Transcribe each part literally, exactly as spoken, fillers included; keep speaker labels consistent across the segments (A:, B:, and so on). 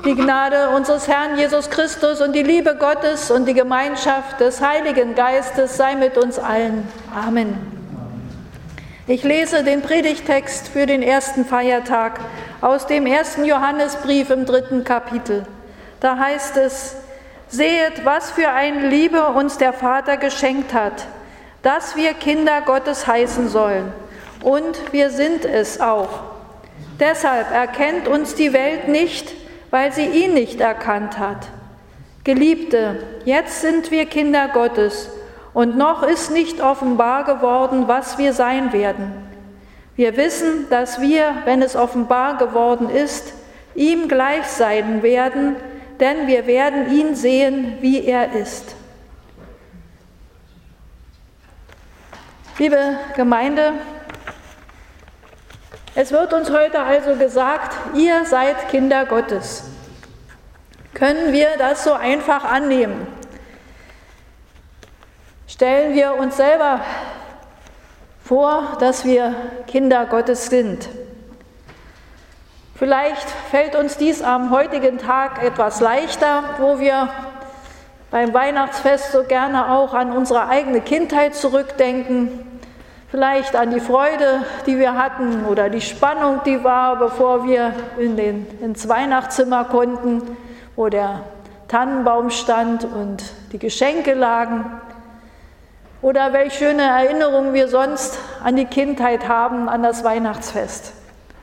A: Die Gnade unseres Herrn Jesus Christus und die Liebe Gottes und die Gemeinschaft des Heiligen Geistes sei mit uns allen. Amen. Ich lese den Predigttext für den ersten Feiertag aus dem ersten Johannesbrief im dritten Kapitel. Da heißt es: Sehet, was für eine Liebe uns der Vater geschenkt hat, dass wir Kinder Gottes heißen sollen. Und wir sind es auch. Deshalb erkennt uns die Welt nicht, weil sie ihn nicht erkannt hat. Geliebte, jetzt sind wir Kinder Gottes und noch ist nicht offenbar geworden, was wir sein werden. Wir wissen, dass wir, wenn es offenbar geworden ist, ihm gleich sein werden, denn wir werden ihn sehen, wie er ist. Liebe Gemeinde, es wird uns heute also gesagt, ihr seid Kinder Gottes. Können wir das so einfach annehmen? Stellen wir uns selber vor, dass wir Kinder Gottes sind. Vielleicht fällt uns dies am heutigen Tag etwas leichter, wo wir beim Weihnachtsfest so gerne auch an unsere eigene Kindheit zurückdenken. Vielleicht an die Freude, die wir hatten oder die Spannung, die war, bevor wir in den, ins Weihnachtszimmer konnten, wo der Tannenbaum stand und die Geschenke lagen. Oder welche schöne Erinnerungen wir sonst an die Kindheit haben, an das Weihnachtsfest.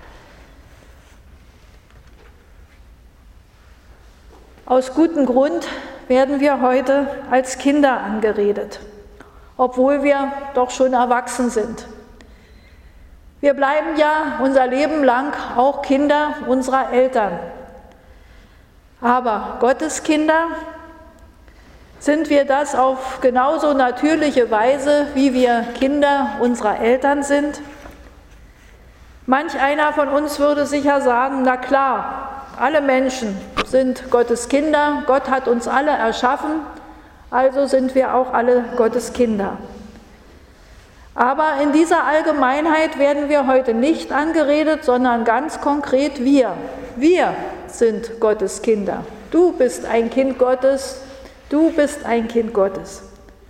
A: Aus gutem Grund werden wir heute als Kinder angeredet, obwohl wir doch schon erwachsen sind. Wir bleiben ja unser Leben lang auch Kinder unserer Eltern. Aber Gottes Kinder, sind wir das auf genauso natürliche Weise, wie wir Kinder unserer Eltern sind? Manch einer von uns würde sicher sagen, na klar, alle Menschen sind Gottes Kinder, Gott hat uns alle erschaffen, also sind wir auch alle Gottes Kinder. Aber in dieser Allgemeinheit werden wir heute nicht angeredet, sondern ganz konkret wir. Wir sind Gottes Kinder. Du bist ein Kind Gottes, du bist ein Kind Gottes.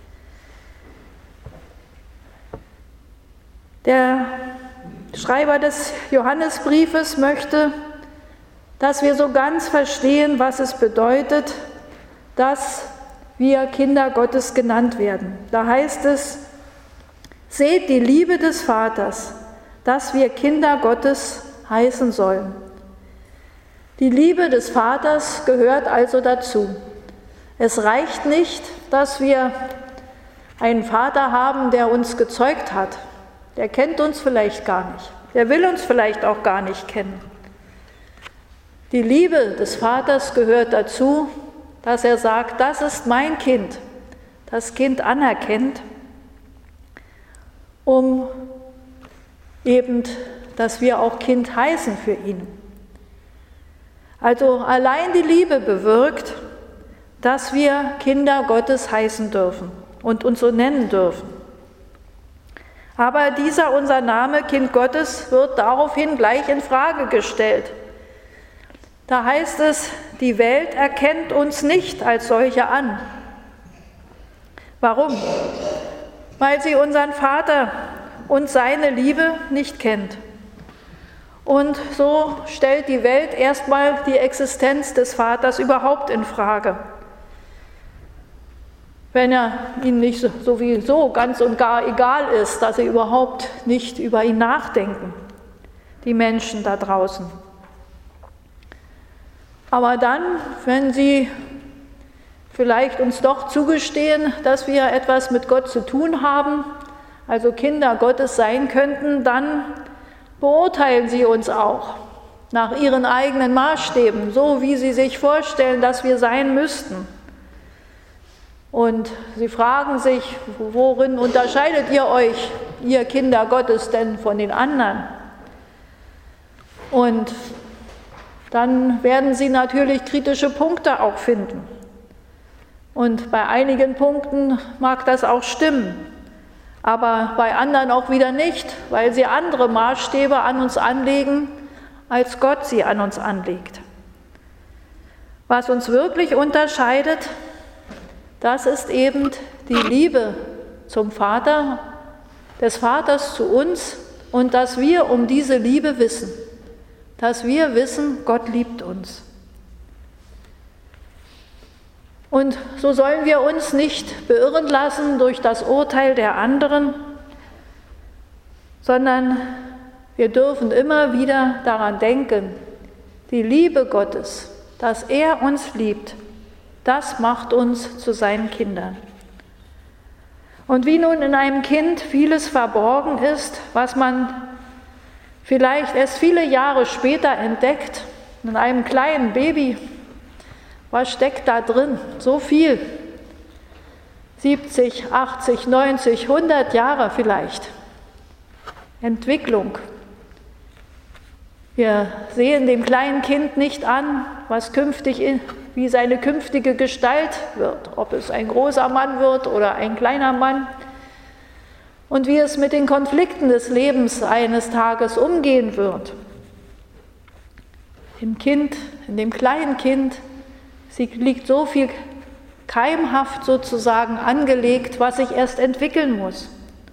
A: Der Schreiber des Johannesbriefes möchte, dass wir so ganz verstehen, was es bedeutet, dass wir Kinder Gottes genannt werden. Da heißt es: Seht die Liebe des Vaters, dass wir Kinder Gottes heißen sollen. Die Liebe des Vaters gehört also dazu. Es reicht nicht, dass wir einen Vater haben, der uns gezeugt hat. Der kennt uns vielleicht gar nicht. Der will uns vielleicht auch gar nicht kennen. Die Liebe des Vaters gehört dazu, dass er sagt, das ist mein Kind, das Kind anerkennt, um eben, dass wir auch Kind heißen für ihn. Also allein die Liebe bewirkt, dass wir Kinder Gottes heißen dürfen und uns so nennen dürfen. Aber dieser unser Name, Kind Gottes, wird daraufhin gleich in Frage gestellt. Da heißt es, die Welt erkennt uns nicht als solche an. Warum? Weil sie unseren Vater und seine Liebe nicht kennt. Und so stellt die Welt erstmal die Existenz des Vaters überhaupt in Frage. Wenn er ihnen nicht sowieso ganz und gar egal ist, dass sie überhaupt nicht über ihn nachdenken, die Menschen da draußen. Aber dann, wenn sie vielleicht uns doch zugestehen, dass wir etwas mit Gott zu tun haben, also Kinder Gottes sein könnten, dann beurteilen sie uns auch nach ihren eigenen Maßstäben, so wie sie sich vorstellen, dass wir sein müssten. Und sie fragen sich, worin unterscheidet ihr euch, ihr Kinder Gottes, denn von den anderen? Und dann werden sie natürlich kritische Punkte auch finden. Und bei einigen Punkten mag das auch stimmen, aber bei anderen auch wieder nicht, weil sie andere Maßstäbe an uns anlegen, als Gott sie an uns anlegt. Was uns wirklich unterscheidet, das ist eben die Liebe zum Vater, des Vaters zu uns und dass wir um diese Liebe wissen, dass wir wissen, Gott liebt uns. Und so sollen wir uns nicht beirren lassen durch das Urteil der anderen, sondern wir dürfen immer wieder daran denken, die Liebe Gottes, dass er uns liebt, das macht uns zu seinen Kindern. Und wie nun in einem Kind vieles verborgen ist, was man vielleicht erst viele Jahre später entdeckt, in einem kleinen Baby, was steckt da drin? So viel. siebzig, achtzig, neunzig, hundert Jahre vielleicht. Entwicklung. Wir sehen dem kleinen Kind nicht an, was künftig, wie seine künftige Gestalt wird, ob es ein großer Mann wird oder ein kleiner Mann und wie es mit den Konflikten des Lebens eines Tages umgehen wird. Im Kind, in dem kleinen Kind, sie liegt so viel keimhaft sozusagen angelegt, was sich erst entwickeln muss.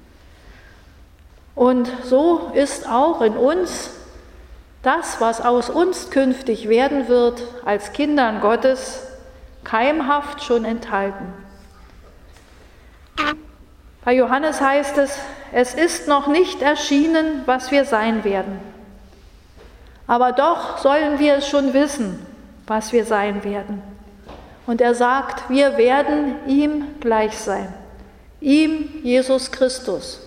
A: Und so ist auch in uns das, was aus uns künftig werden wird, als Kindern Gottes, keimhaft schon enthalten. Bei Johannes heißt es, es ist noch nicht erschienen, was wir sein werden. Aber doch sollen wir es schon wissen, was wir sein werden. Und er sagt, wir werden ihm gleich sein. Ihm, Jesus Christus.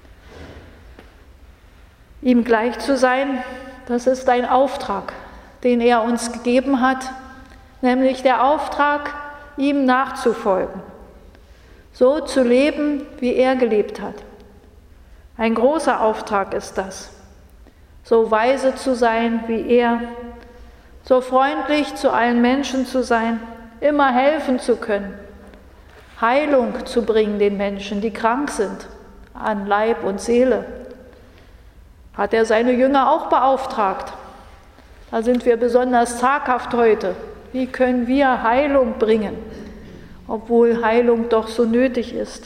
A: Ihm gleich zu sein, das ist ein Auftrag, den er uns gegeben hat, nämlich der Auftrag, ihm nachzufolgen, so zu leben, wie er gelebt hat. Ein großer Auftrag ist das, so weise zu sein wie er, so freundlich zu allen Menschen zu sein, immer helfen zu können, Heilung zu bringen den Menschen, die krank sind, an Leib und Seele. Hat er seine Jünger auch beauftragt. Da sind wir besonders zaghaft heute. Wie können wir Heilung bringen, obwohl Heilung doch so nötig ist?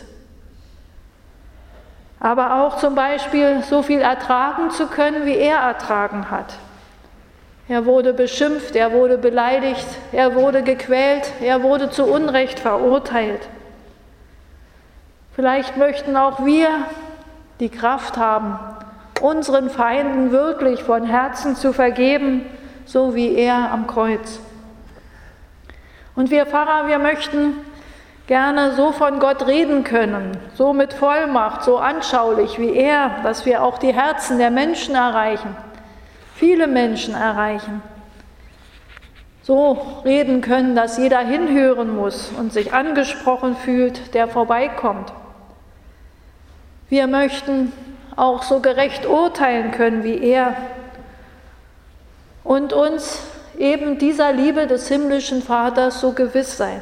A: Aber auch zum Beispiel so viel ertragen zu können, wie er ertragen hat. Er wurde beschimpft, er wurde beleidigt, er wurde gequält, er wurde zu Unrecht verurteilt. Vielleicht möchten auch wir die Kraft haben, unseren Feinden wirklich von Herzen zu vergeben, so wie er am Kreuz. Und wir Pfarrer, wir möchten gerne so von Gott reden können, so mit Vollmacht, so anschaulich wie er, dass wir auch die Herzen der Menschen erreichen, viele Menschen erreichen. So reden können, dass jeder hinhören muss und sich angesprochen fühlt, der vorbeikommt. Wir möchten auch so gerecht urteilen können wie er und uns eben dieser Liebe des himmlischen Vaters so gewiss sein.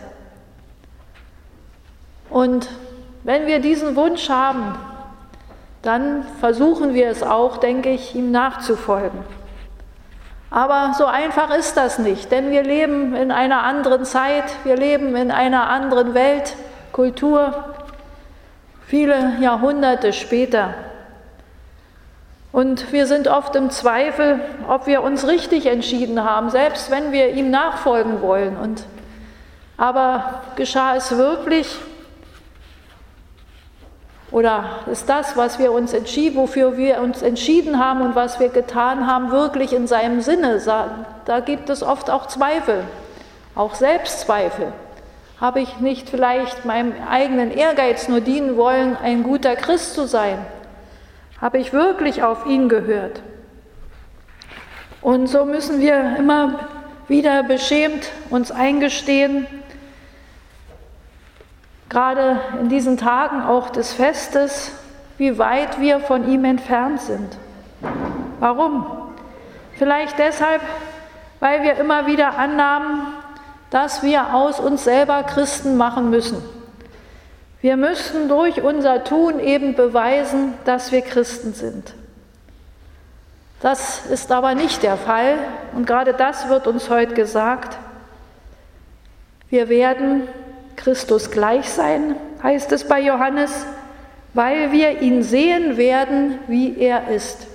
A: Und wenn wir diesen Wunsch haben, dann versuchen wir es auch, denke ich, ihm nachzufolgen. Aber so einfach ist das nicht, denn wir leben in einer anderen Zeit, wir leben in einer anderen Welt, Kultur, viele Jahrhunderte später. Und wir sind oft im Zweifel, ob wir uns richtig entschieden haben, selbst wenn wir ihm nachfolgen wollen. Und, aber geschah es wirklich? Oder ist das, was wir uns entschieden, wofür wir uns entschieden haben und was wir getan haben, wirklich in seinem Sinne? Da gibt es oft auch Zweifel, auch Selbstzweifel. Habe ich nicht vielleicht meinem eigenen Ehrgeiz nur dienen wollen, ein guter Christ zu sein? Habe ich wirklich auf ihn gehört? Und so müssen wir immer wieder beschämt uns eingestehen, gerade in diesen Tagen auch des Festes, wie weit wir von ihm entfernt sind. Warum? Vielleicht deshalb, weil wir immer wieder annahmen, dass wir aus uns selber Christen machen müssen. Wir müssten durch unser Tun eben beweisen, dass wir Christen sind. Das ist aber nicht der Fall und gerade das wird uns heute gesagt. Wir werden Christus gleich sein, heißt es bei Johannes, weil wir ihn sehen werden, wie er ist.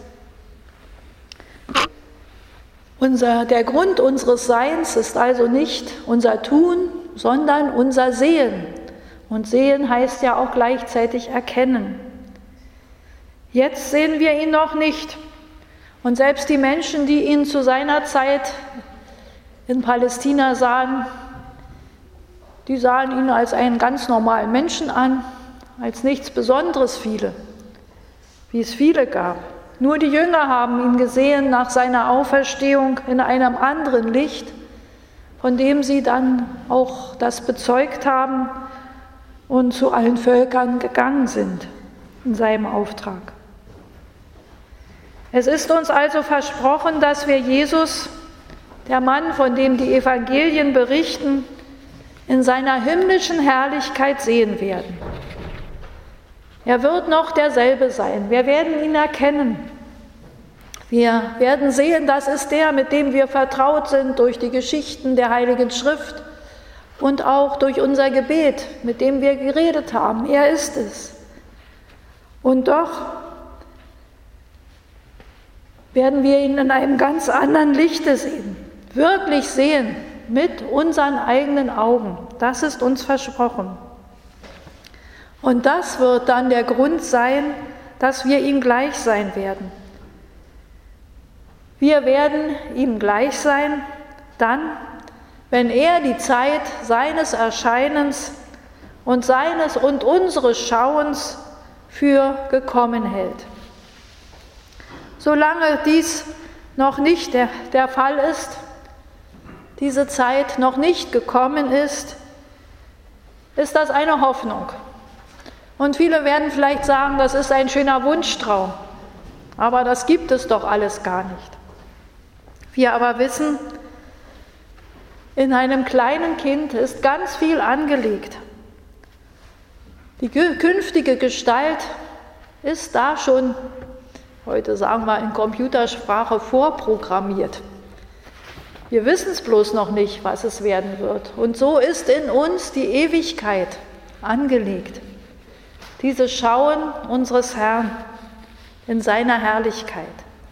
A: Unser, der Grund unseres Seins ist also nicht unser Tun, sondern unser Sehen. Und Sehen heißt ja auch gleichzeitig erkennen. Jetzt sehen wir ihn noch nicht. Und selbst die Menschen, die ihn zu seiner Zeit in Palästina sahen, die sahen ihn als einen ganz normalen Menschen an, als nichts Besonderes viele, wie es viele gab. Nur die Jünger haben ihn gesehen nach seiner Auferstehung in einem anderen Licht, von dem sie dann auch das bezeugt haben und zu allen Völkern gegangen sind in seinem Auftrag. Es ist uns also versprochen, dass wir Jesus, der Mann, von dem die Evangelien berichten, in seiner himmlischen Herrlichkeit sehen werden. Er wird noch derselbe sein. Wir werden ihn erkennen. Wir werden sehen, das ist der, mit dem wir vertraut sind durch die Geschichten der Heiligen Schrift und auch durch unser Gebet, mit dem wir geredet haben. Er ist es. Und doch werden wir ihn in einem ganz anderen Lichte sehen, wirklich sehen, mit unseren eigenen Augen. Das ist uns versprochen. Und das wird dann der Grund sein, dass wir ihm gleich sein werden. Wir werden ihm gleich sein, dann, wenn er die Zeit seines Erscheinens und seines und unseres Schauens für gekommen hält. Solange dies noch nicht der, der Fall ist, diese Zeit noch nicht gekommen ist, ist das eine Hoffnung. Und viele werden vielleicht sagen, das ist ein schöner Wunschtraum, aber das gibt es doch alles gar nicht. Wir aber wissen, in einem kleinen Kind ist ganz viel angelegt. Die künftige Gestalt ist da schon, heute sagen wir in Computersprache, vorprogrammiert. Wir wissen es bloß noch nicht, was es werden wird. Und so ist in uns die Ewigkeit angelegt. Dieses Schauen unseres Herrn in seiner Herrlichkeit.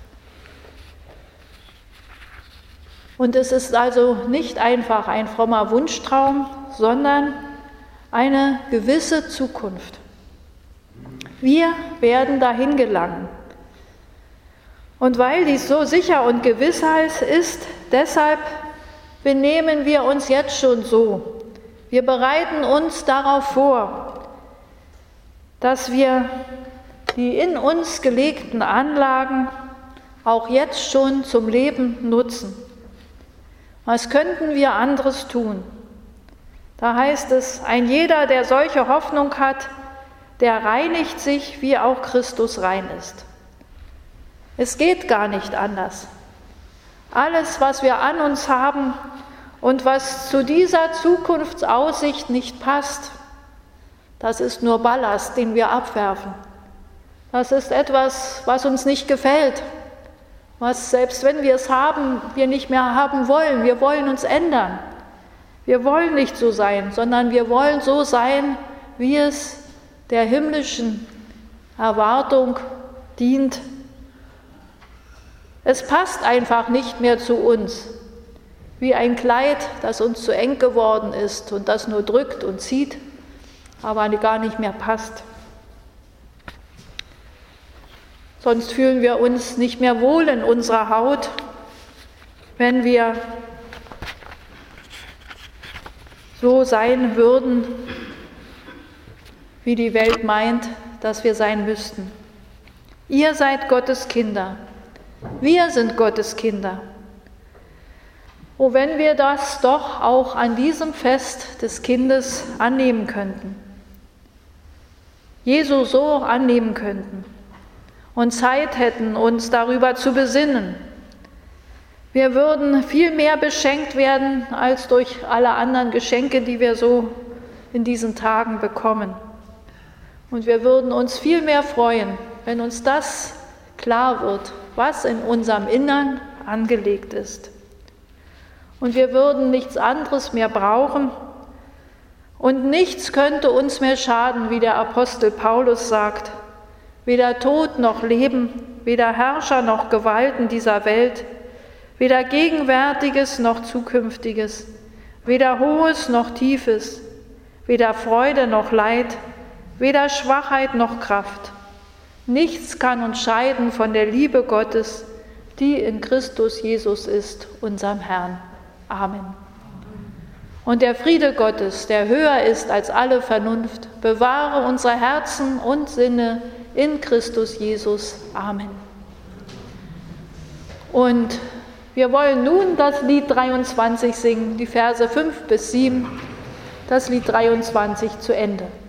A: Und es ist also nicht einfach ein frommer Wunschtraum, sondern eine gewisse Zukunft. Wir werden dahin gelangen. Und weil dies so sicher und gewiss ist, deshalb benehmen wir uns jetzt schon so. Wir bereiten uns darauf vor, dass wir die in uns gelegten Anlagen auch jetzt schon zum Leben nutzen. Was könnten wir anderes tun? Da heißt es, ein jeder, der solche Hoffnung hat, der reinigt sich, wie auch Christus rein ist. Es geht gar nicht anders. Alles, was wir an uns haben und was zu dieser Zukunftsaussicht nicht passt, das ist nur Ballast, den wir abwerfen. Das ist etwas, was uns nicht gefällt, was, selbst wenn wir es haben, wir nicht mehr haben wollen. Wir wollen uns ändern. Wir wollen nicht so sein, sondern wir wollen so sein, wie es der himmlischen Erwartung dient. Es passt einfach nicht mehr zu uns, wie ein Kleid, das uns zu eng geworden ist und das nur drückt und zieht, aber gar nicht mehr passt. Sonst fühlen wir uns nicht mehr wohl in unserer Haut, wenn wir so sein würden, wie die Welt meint, dass wir sein müssten. Ihr seid Gottes Kinder. Wir sind Gottes Kinder. Oh, wenn wir das doch auch an diesem Fest des Kindes annehmen könnten. Jesu so annehmen könnten und Zeit hätten, uns darüber zu besinnen. Wir würden viel mehr beschenkt werden als durch alle anderen Geschenke, die wir so in diesen Tagen bekommen. Und wir würden uns viel mehr freuen, wenn uns das klar wird, was in unserem Innern angelegt ist. Und wir würden nichts anderes mehr brauchen, Und nichts könnte uns mehr schaden, wie der Apostel Paulus sagt. Weder Tod noch Leben, weder Herrscher noch Gewalten dieser Welt, weder Gegenwärtiges noch Zukünftiges, weder Hohes noch Tiefes, weder Freude noch Leid, weder Schwachheit noch Kraft. Nichts kann uns scheiden von der Liebe Gottes, die in Christus Jesus ist, unserem Herrn. Amen. Und der Friede Gottes, der höher ist als alle Vernunft, bewahre unsere Herzen und Sinne in Christus Jesus. Amen. Und wir wollen nun das Lied dreiundzwanzig singen, die Verse fünf bis sieben, das Lied dreiundzwanzig zu Ende.